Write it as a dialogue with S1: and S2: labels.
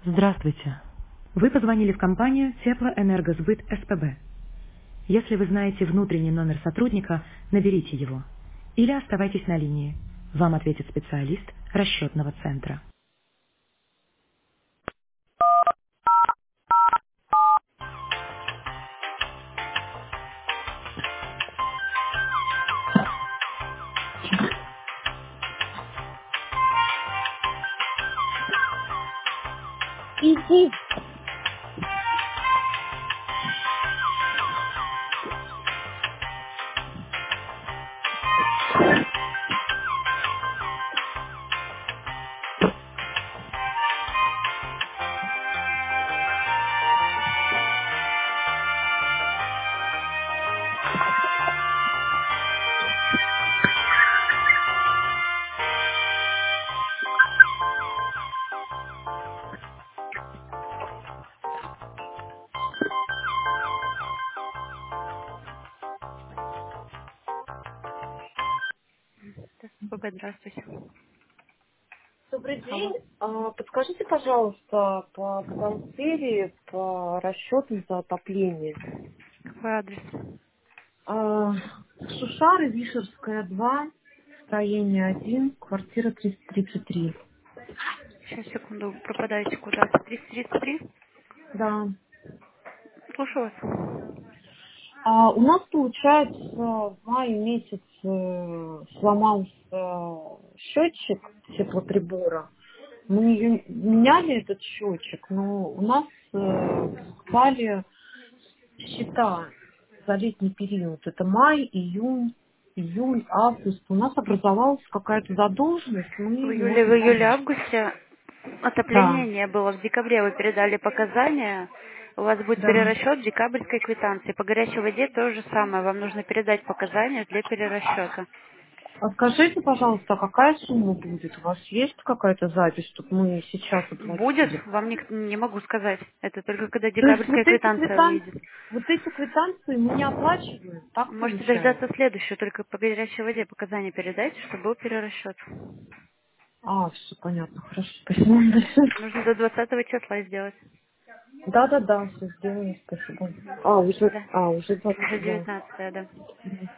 S1: Здравствуйте. Вы позвонили в компанию Теплоэнергосбыт СПБ. Если вы знаете внутренний номер сотрудника, наберите его. Или оставайтесь на линии. Вам ответит специалист расчетного центра.
S2: Иди.
S3: Здравствуйте.
S2: Добрый
S3: Алло.
S2: день. Подскажите, пожалуйста, по бухгалтерии, по расчетам за отопление.
S3: Какой адрес?
S2: Шушары, Вишерская, 2, строение 1, квартира 333.
S3: Сейчас, секунду, вы пропадаете куда-то. 333?
S2: Да.
S3: Слушаю вас.
S2: У нас, получается, в мае месяц сломался счетчик теплоприбора. Мы меняли этот счетчик, но у нас стали счета за летний период. Это май, июнь, июль, август. У нас образовалась какая-то задолженность, мы
S3: В
S2: не
S3: июле,
S2: можем понять.
S3: августе отопления
S2: Да,
S3: не было. В декабре вы передали показания. У вас будет
S2: да.
S3: перерасчет декабрьской квитанции. По горячей воде то же самое. Вам нужно передать показания для перерасчета.
S2: А скажите, пожалуйста, а какая сумма будет? У вас есть какая-то запись, чтобы мы сейчас
S3: Будет?
S2: оплатили?
S3: Вам не могу сказать. Это только когда
S2: То есть
S3: декабрьская квитанция выйдет.
S2: вот эти квитанции мы не оплачиваем, так
S3: Можете
S2: получается?
S3: дождаться следующую, только по горячей воде показания передайте, чтобы был перерасчет.
S2: Все понятно, хорошо, спасибо вам большое.
S3: Нужно до 20 числа сделать.
S2: Да, все сделано, спасибо.
S3: Да.
S2: Уже
S3: Уже
S2: 22.
S3: 19, да.